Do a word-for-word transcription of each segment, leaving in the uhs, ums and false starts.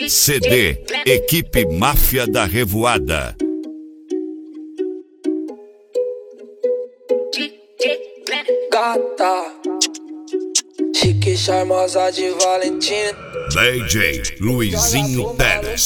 C D Equipe Máfia da Revoada. Gata, chique, charmosa de Valentina. D J Luizinho Pérez.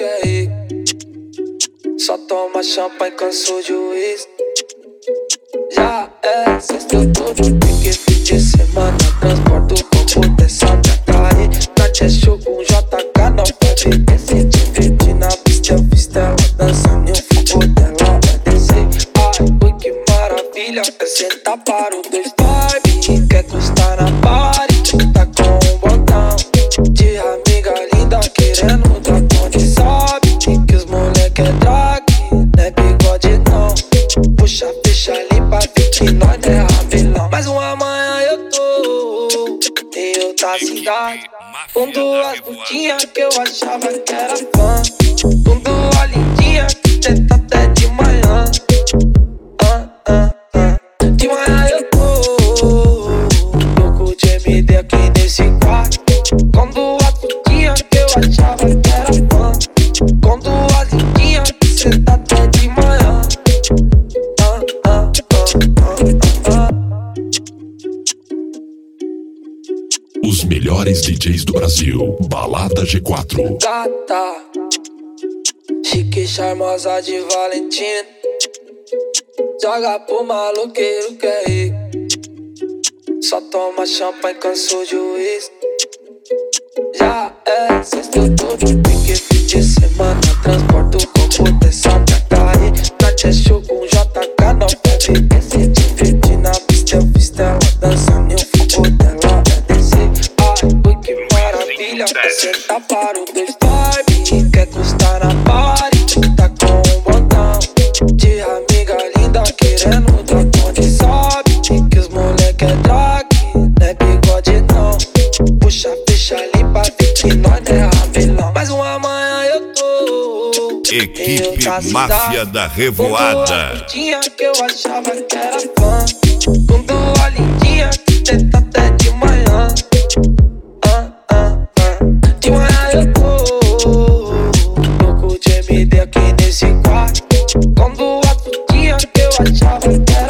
Só toma champanhe, cansou de uísque. Já é sexta, todo pique, fim de semana. Transporto o corpo dessa atrair. Na Cheshire com J K, não pode descer. Te divertir na pista, eu fiz ela dançando. E o fogo dela vai descer. Ai, ui, que maravilha. É sentar para o dois vibe. Quer custar na party, tá com um botão de amiga linda querendo dar conta. Sabe que os moleque é drag, não é bigode não. Puxa, fecha, limpa, que nós não é ramelão. Mas uma manhã eu tô em outra cidade, com duas putinhas que eu achava que era fã. Com duas lindinhas que tenta até de manhã. ah, ah, ah. De manhã eu tô louco de M D aqui nesse quarto, com duas putinhas que eu achava que era fã. Com duas lindinhas que tenta até de manhã. ah, ah, ah, ah, ah. Os melhores D Js do Brasil, Balada G quatro. Gata, chique, charmosa de Valentina. Joga pro maloqueiro que é rico. Só toma champanhe, cansou de uísque. Já é sexta, todo pique, fim de semana. Transporto o corpo dessa atrair. Na Cheshire com J K, não pode descer. Te divertir na pista, eu fiz ela dançando. E o fogo dela vai descer. Ai, ui, que maravilha. Senta para o dois vibe. Quer custar na party, tá com um botão de amiga linda querendo dar conta. Sabe que os moleque é drag, não é bigode não. Puxa, fecha, limpa, que nós não é ramelão. Mas uma manhã eu tô Equipe Máfia da Revoada. tinha que eu achava que era fã. Com duas lindinhas que tenta até de manhã. ah, ah, ah. De manhã eu tô louco de M D aqui nesse quarto, com duas putinhas que eu achava que era